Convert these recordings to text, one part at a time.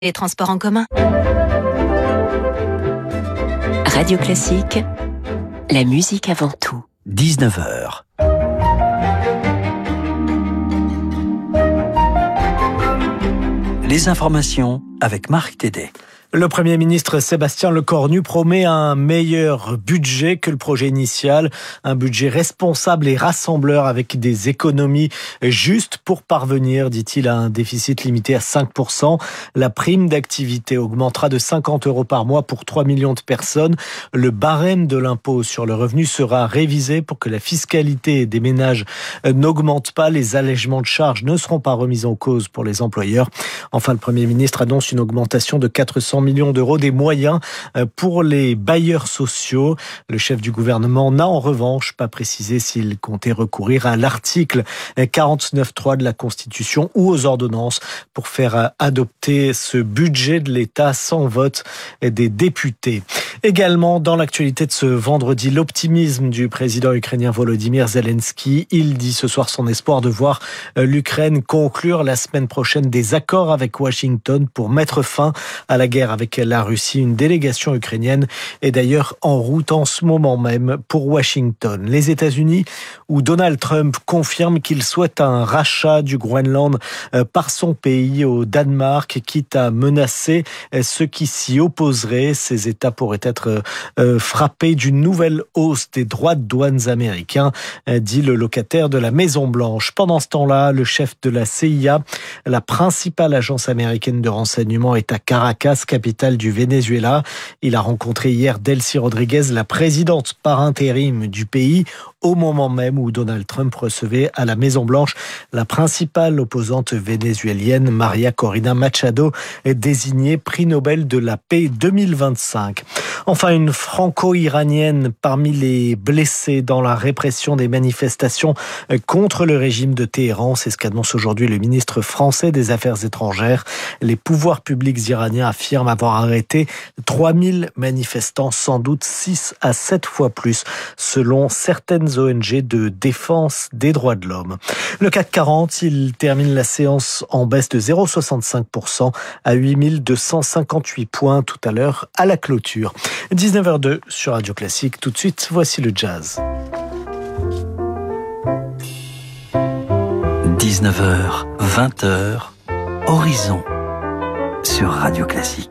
les transports en commun. Radio Classique, la musique avant tout. 19h. Les informations avec Marc Tédé. Le Premier ministre Sébastien Lecornu promet un meilleur budget que le projet initial, un budget responsable et rassembleur avec des économies justes pour parvenir, dit-il, à un déficit limité à 5%. La prime d'activité augmentera de 50 € par mois pour 3 millions de personnes. Le barème de l'impôt sur le revenu sera révisé pour que la fiscalité des ménages n'augmente pas. Les allègements de charges ne seront pas remis en cause pour les employeurs. Enfin, le Premier ministre annonce une augmentation de 400 millions d'euros des moyens pour les bailleurs sociaux. Le chef du gouvernement n'a en revanche pas précisé s'il comptait recourir à l'article 49.3 de la Constitution ou aux ordonnances pour faire adopter ce budget de l'État sans vote des députés. Également, dans l'actualité de ce vendredi, l'optimisme du président ukrainien Volodymyr Zelensky. Il dit ce soir son espoir de voir l'Ukraine conclure la semaine prochaine des accords avec Washington pour mettre fin à la guerre avec la Russie. Une délégation ukrainienne est d'ailleurs en route en ce moment même pour Washington. Les États-Unis, où Donald Trump confirme qu'il souhaite un rachat du Groenland par son pays au Danemark, quitte à menacer ceux qui s'y opposeraient. Ces États pourraient être frappés d'une nouvelle hausse des droits de douane américains, dit le locataire de la Maison-Blanche. Pendant ce temps-là, le chef de la CIA, la principale agence américaine de renseignement, est à Caracas, capitale du Venezuela. Il a rencontré hier Delcy Rodriguez, la présidente par intérim du pays, au moment même où Donald Trump recevait à la Maison-Blanche la principale opposante vénézuélienne, Maria Corina Machado, désignée prix Nobel de la paix 2025. Enfin, une franco-iranienne parmi les blessés dans la répression des manifestations contre le régime de Téhéran. C'est ce qu'annonce aujourd'hui le ministre français des Affaires étrangères. Les pouvoirs publics iraniens affirment avoir arrêté 3000 manifestants, sans doute 6 à 7 fois plus, selon certaines ONG de défense des droits de l'homme. Le CAC 40, il termine la séance en baisse de 0,65% à 8258 points tout à l'heure à la clôture. 19h02 sur Radio Classique. Tout de suite, voici le jazz. 19h, 20h, Horizon sur Radio Classique.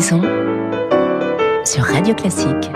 Horizon sur Radio Classique.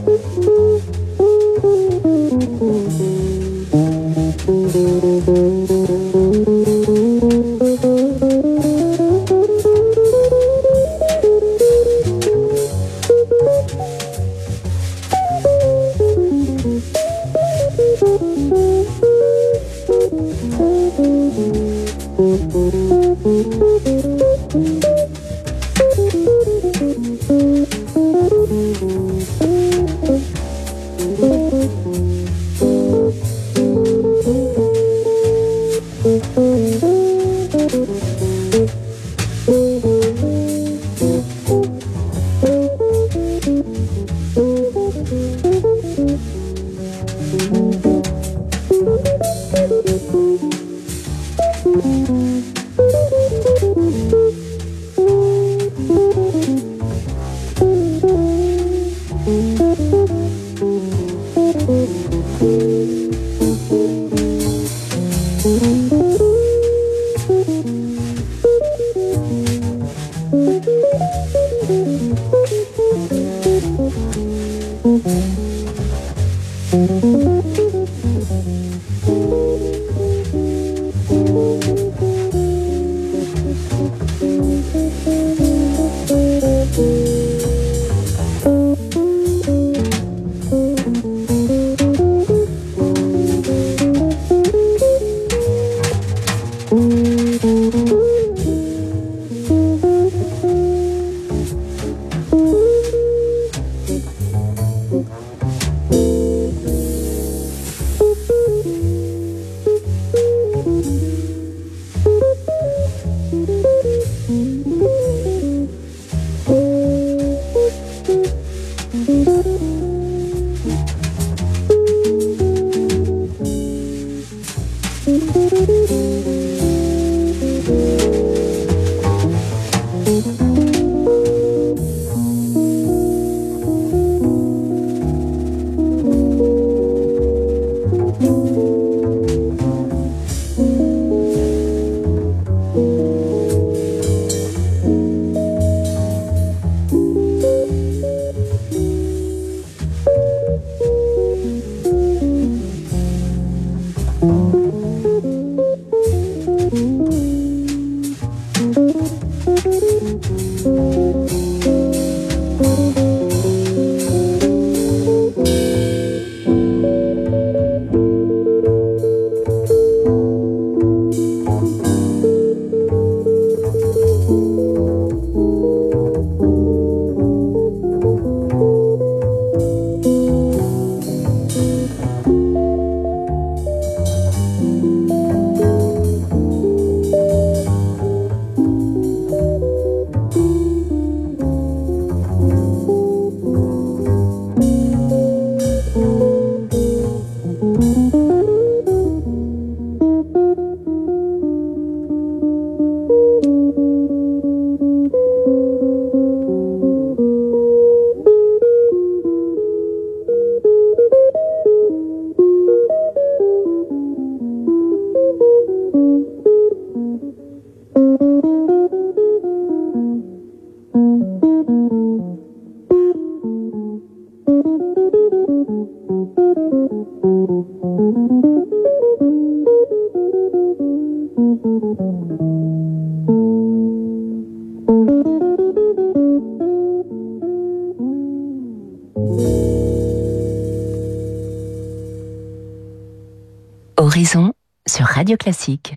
Horizon sur Radio Classique.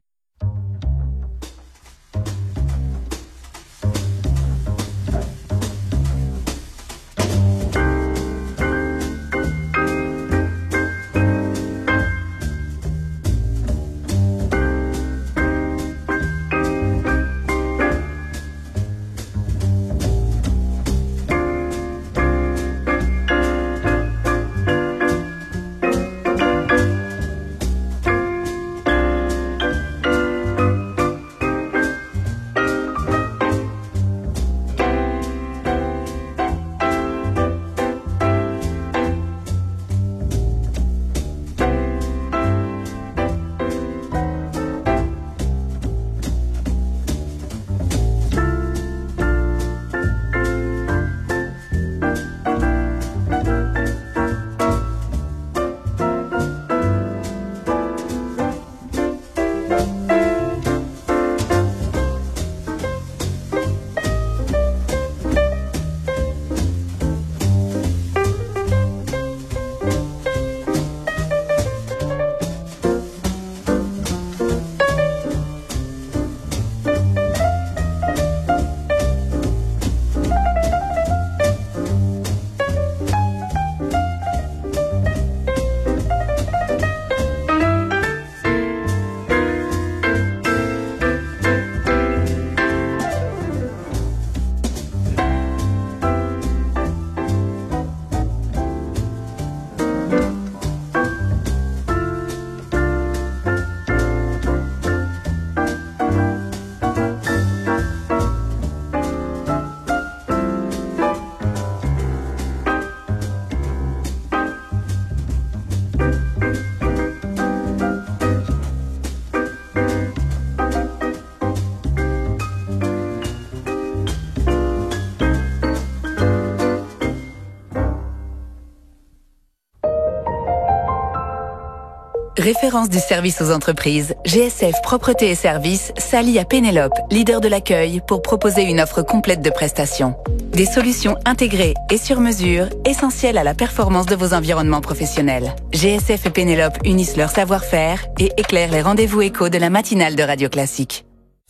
Référence du service aux entreprises, GSF Propreté et Services s'allie à Pénélope, leader de l'accueil, pour proposer une offre complète de prestations. Des solutions intégrées et sur mesure, essentielles à la performance de vos environnements professionnels. GSF et Pénélope unissent leur savoir-faire et éclairent les rendez-vous échos de la matinale de Radio Classique.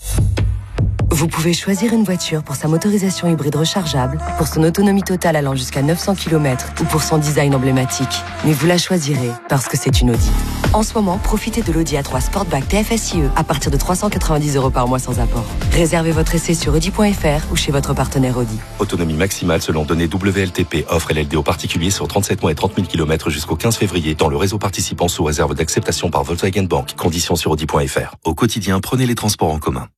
Vous pouvez choisir une voiture pour sa motorisation hybride rechargeable, pour son autonomie totale allant jusqu'à 900 km ou pour son design emblématique. Mais vous la choisirez parce que c'est une Audi. En ce moment, profitez de l'Audi A3 Sportback TFSIe à partir de 390 € par mois sans apport. Réservez votre essai sur Audi.fr ou chez votre partenaire Audi. Autonomie maximale selon données WLTP. Offre LLD aux particuliers sur 37 mois et 30 000 km jusqu'au 15 février dans le réseau participant sous réserve d'acceptation par Volkswagen Bank. Conditions sur Audi.fr. Au quotidien, prenez les transports en commun.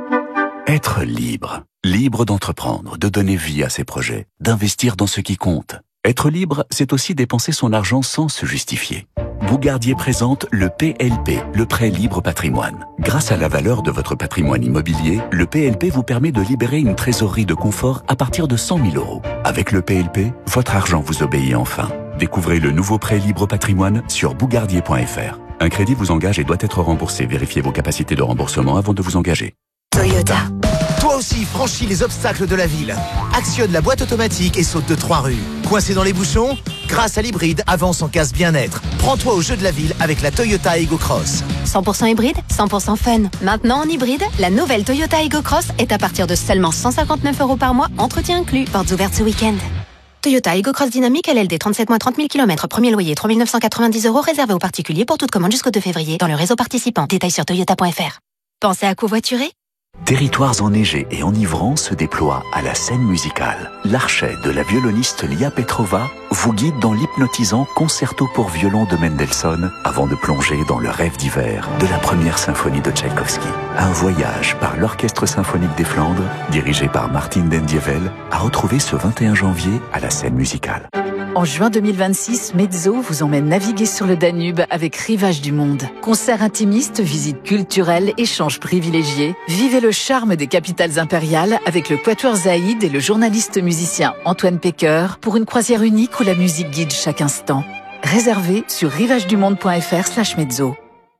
Être libre. Libre d'entreprendre, de donner vie à ses projets, d'investir dans ce qui compte. Être libre, c'est aussi dépenser son argent sans se justifier. Bougardier présente le PLP, le prêt libre patrimoine. Grâce à la valeur de votre patrimoine immobilier, le PLP vous permet de libérer une trésorerie de confort à partir de 100 000 €. Avec le PLP, votre argent vous obéit enfin. Découvrez le nouveau prêt libre patrimoine sur bougardier.fr. Un crédit vous engage et doit être remboursé. Vérifiez vos capacités de remboursement avant de vous engager. Toyota. Toi aussi, franchis les obstacles de la ville. Actionne la boîte automatique et saute de 3 rues. Coincé dans les bouchons? Grâce à l'hybride, avance en casse bien-être. Prends-toi au jeu de la ville avec la Toyota Aygo Cross. 100% hybride, 100% fun. Maintenant en hybride, la nouvelle Toyota Aygo Cross est à partir de seulement 159 € par mois, entretien inclus. Portes ouvertes ce week-end. Toyota Aygo Cross Dynamique LLD 37 mois 30 000 km, premier loyer 3 990 € réservé aux particuliers pour toute commande jusqu'au 2 février dans le réseau participant. Détails sur toyota.fr. Pensez à covoiturer? Territoires enneigés et enivrants se déploient à la scène musicale. L'archet de la violoniste Lia Petrova vous guide dans l'hypnotisant concerto pour violon de Mendelssohn avant de plonger dans le rêve d'hiver de la première symphonie de Tchaïkovski. Un voyage par l'Orchestre symphonique des Flandres, dirigé par Martin Dendievel, à retrouver ce 21 janvier à la scène musicale. En juin 2026, Mezzo vous emmène naviguer sur le Danube avec Rivage du Monde. Concerts intimistes, visites culturelles, échanges privilégiés. Vivez le charme des capitales impériales avec le Quatuor Zaïd et le journaliste musicien Antoine Pecker pour une croisière unique où la musique guide chaque instant. Réservez sur rivagedumonde.fr/mezzo.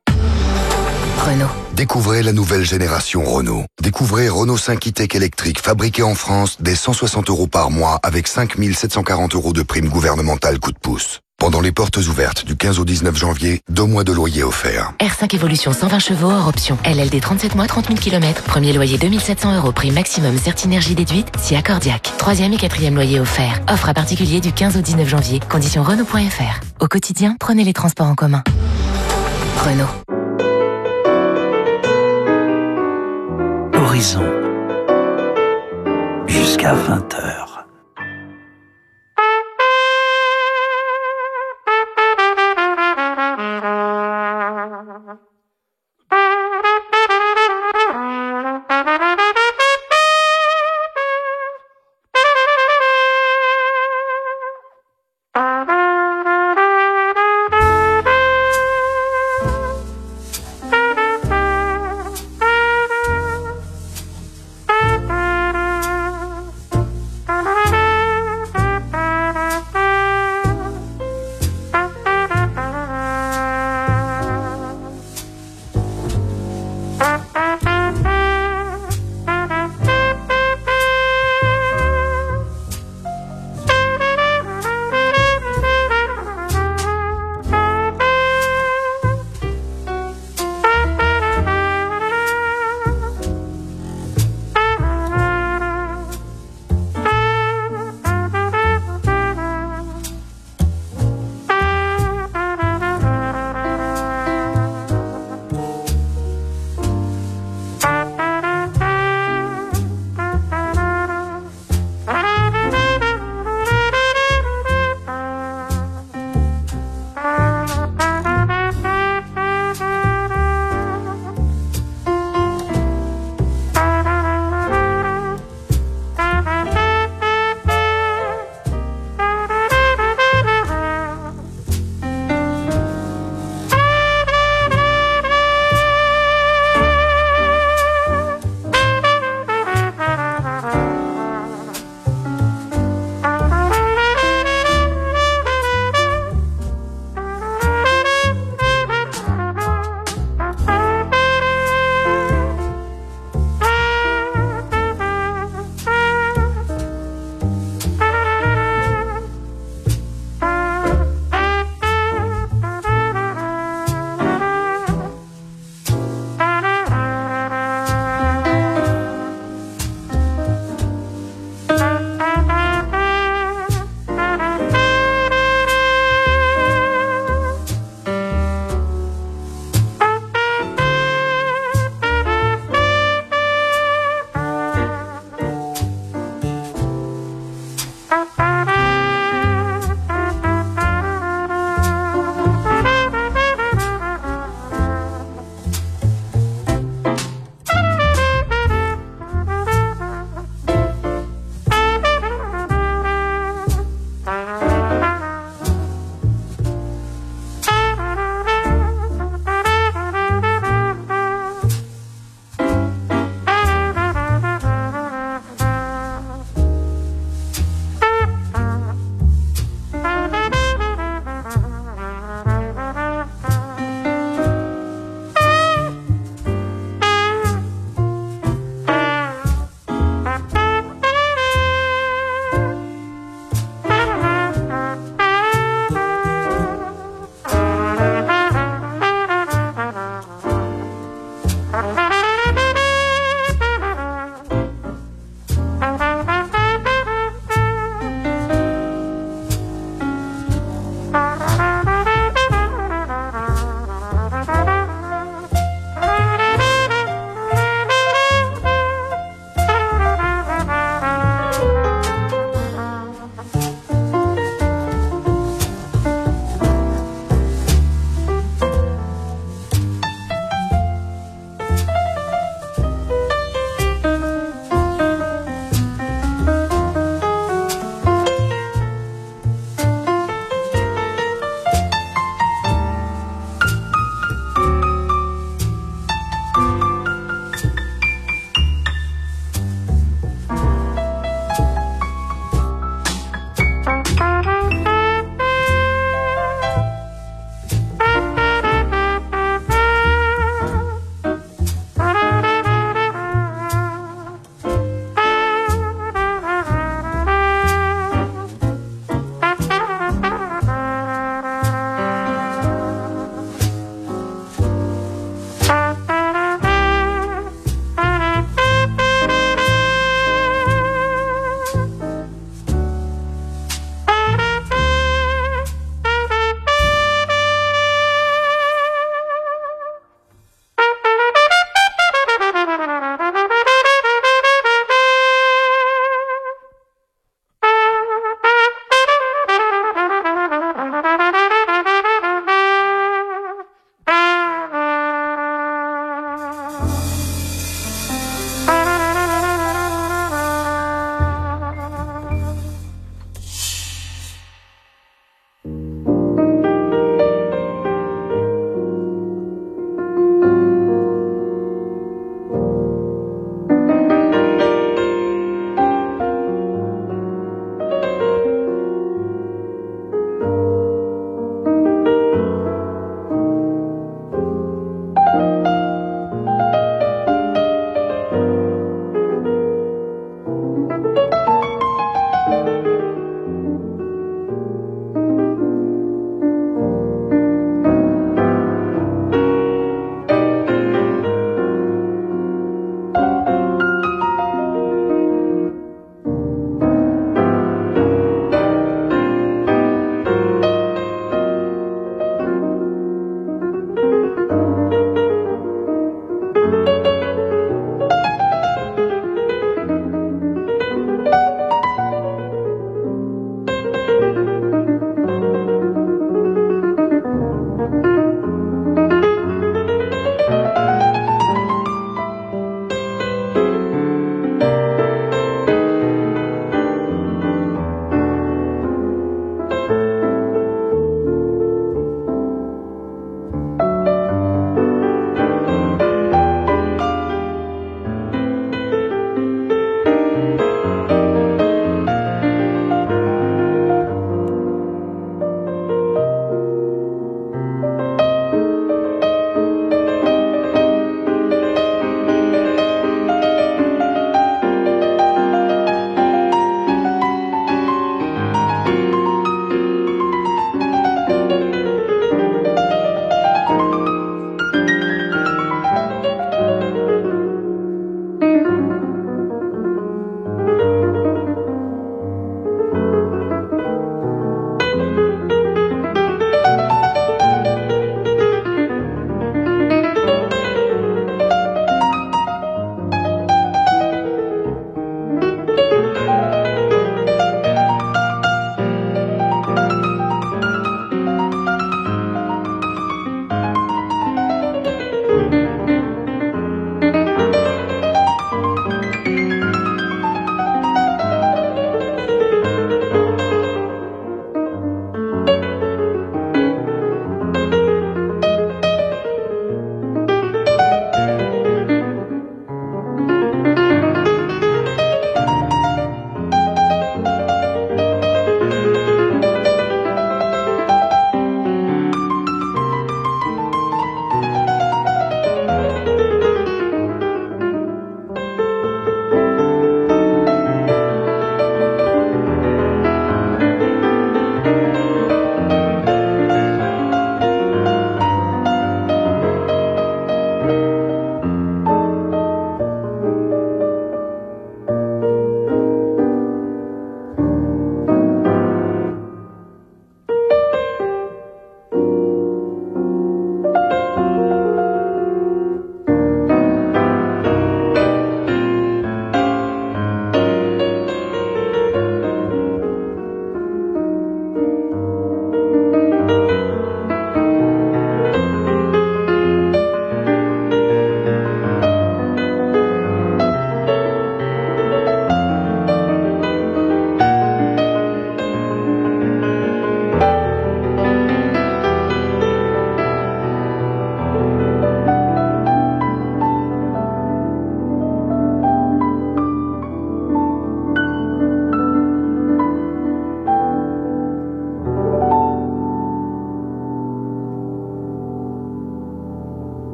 Renault. Découvrez la nouvelle génération Renault. Découvrez Renault 5 e-Tech électrique fabriqué en France dès 160 € par mois avec 5 740 € de prime gouvernementale coup de pouce. Pendant les portes ouvertes du 15 au 19 janvier, 2 mois de loyer offerts. R5 Evolution 120 chevaux hors option. LLD 37 mois 30 000 km. Premier loyer 2700 €. Prime maximum Certinergie déduite si accordiaque. 3e et 4e loyer offert. Offre à particulier du 15 au 19 janvier. Conditions Renault.fr. Au quotidien, prenez les transports en commun. Renault. Horizon. Jusqu'à 20h.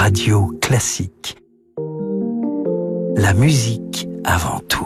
Radio Classique. La musique avant tout.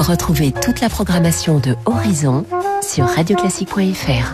Retrouvez toute la programmation de Horizon sur radioclassique.fr.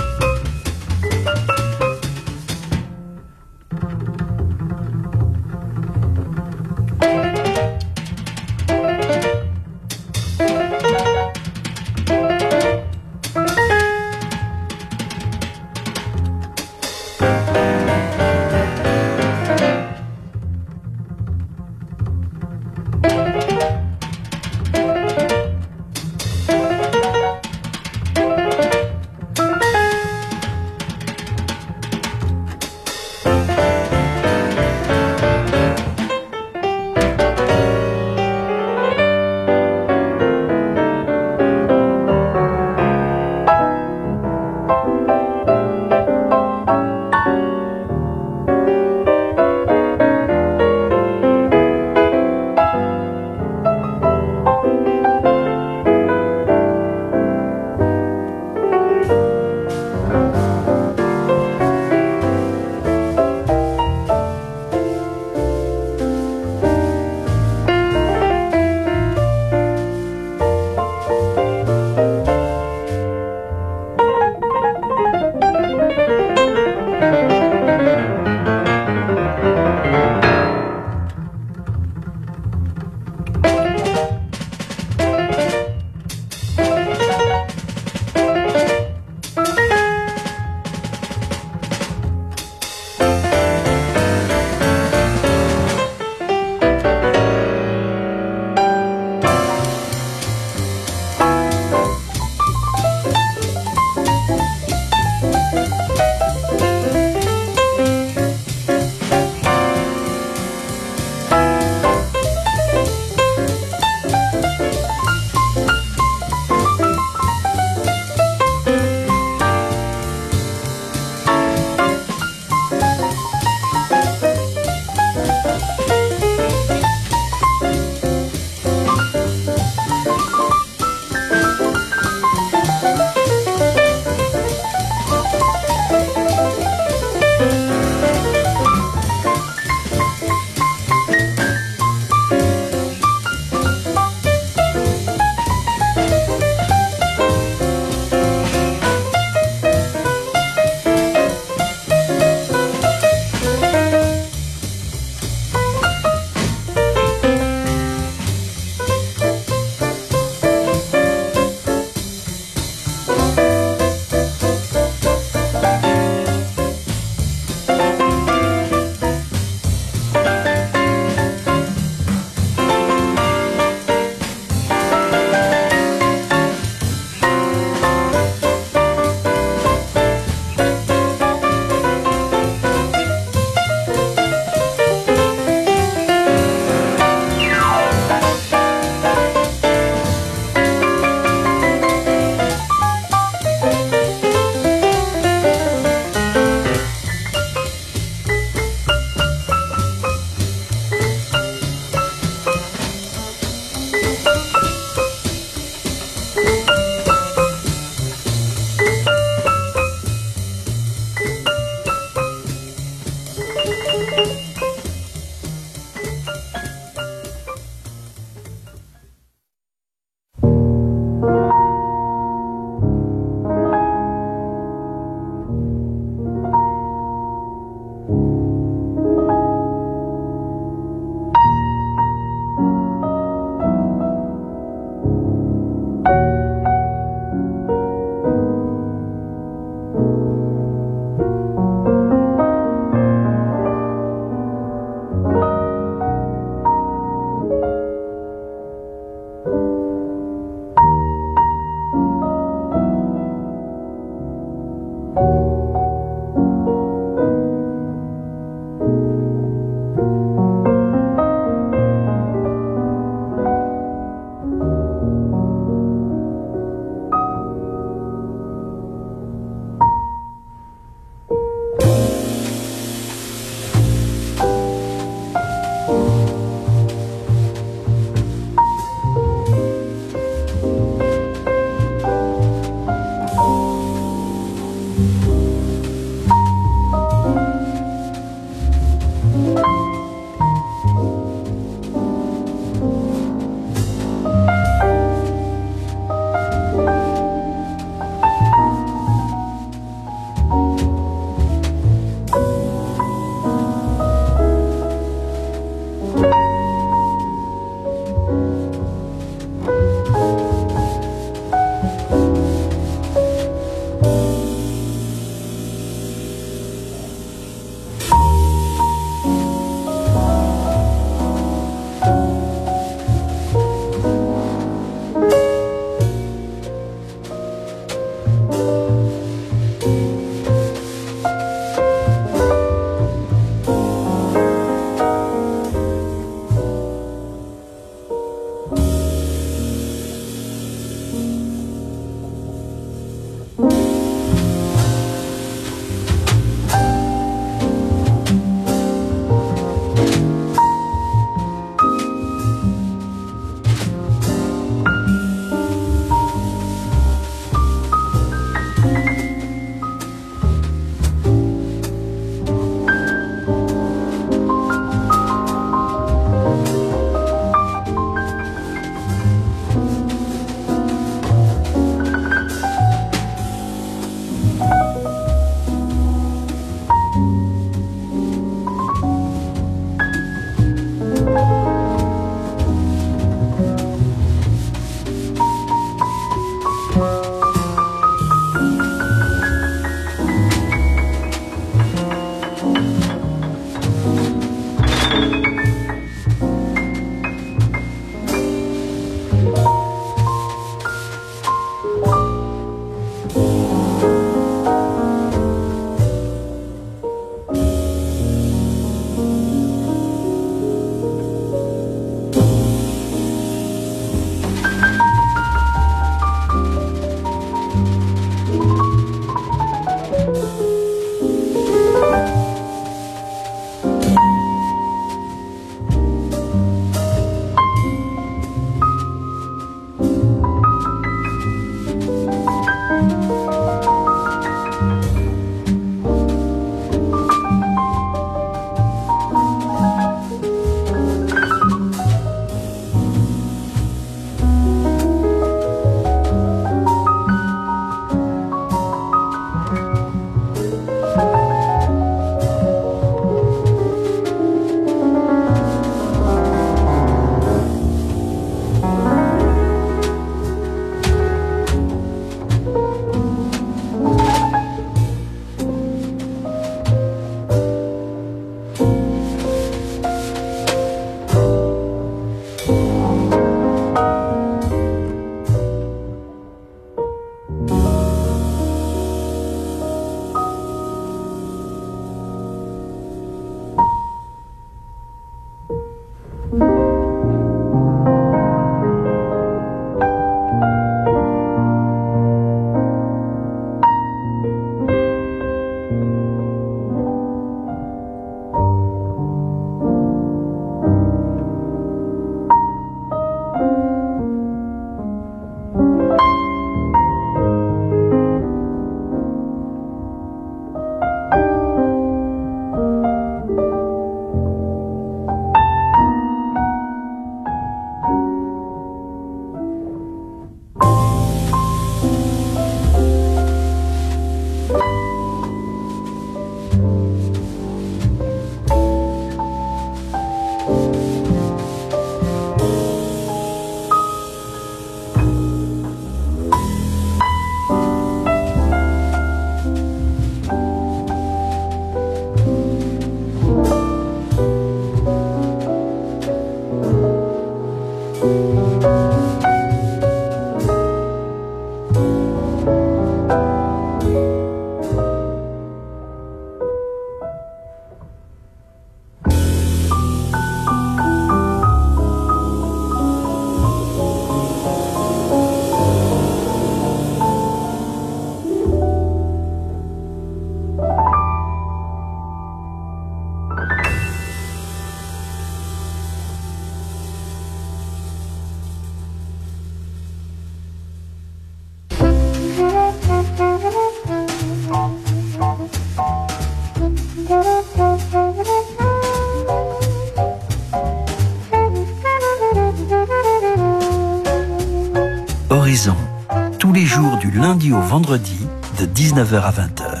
Horizon, tous les jours du lundi au vendredi, de 19h à 20h.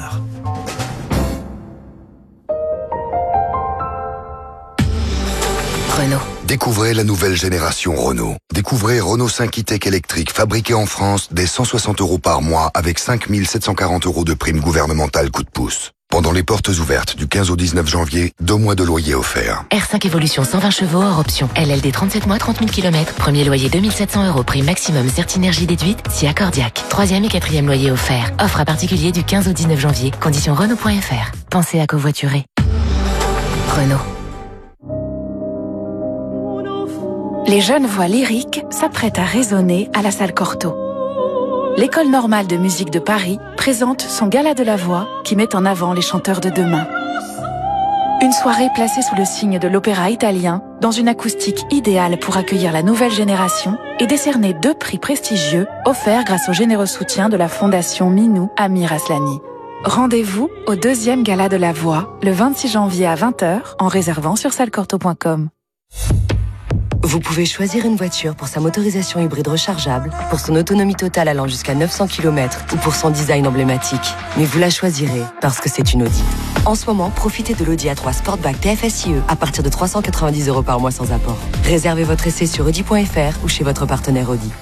Renault. Découvrez la nouvelle génération Renault. Découvrez Renault 5 e-Tech électrique fabriqué en France dès 160 € par mois avec 5 740 € de prime gouvernementale coup de pouce. Pendant les portes ouvertes du 15 au 19 janvier, 2 mois de loyer offerts. R5 Evolution 120 chevaux hors option. LLD 37 mois, 30 000 km. Premier loyer 2700 €. Prime maximum Certinergie déduite si accordiaque. 3e et 4e loyer offert. Offre à particulier du 15 au 19 janvier. Conditions Renault.fr. Pensez à covoiturer. Renault. Les jeunes voix lyriques s'apprêtent à résonner à la salle Cortot. L'École normale de musique de Paris présente son Gala de la voix qui met en avant les chanteurs de demain. Une soirée placée sous le signe de l'opéra italien, dans une acoustique idéale pour accueillir la nouvelle génération et décerner 2 prix prestigieux offerts grâce au généreux soutien de la Fondation Minou Amir Aslani. Rendez-vous au 2e Gala de la voix, le 26 janvier à 20h, en réservant sur sallecortot.com. Vous pouvez choisir une voiture pour sa motorisation hybride rechargeable, pour son autonomie totale allant jusqu'à 900 km ou pour son design emblématique. Mais vous la choisirez parce que c'est une Audi. En ce moment, profitez de l'Audi A3 Sportback TFSIe à partir de 390 € par mois sans apport. Réservez votre essai sur Audi.fr ou chez votre partenaire Audi.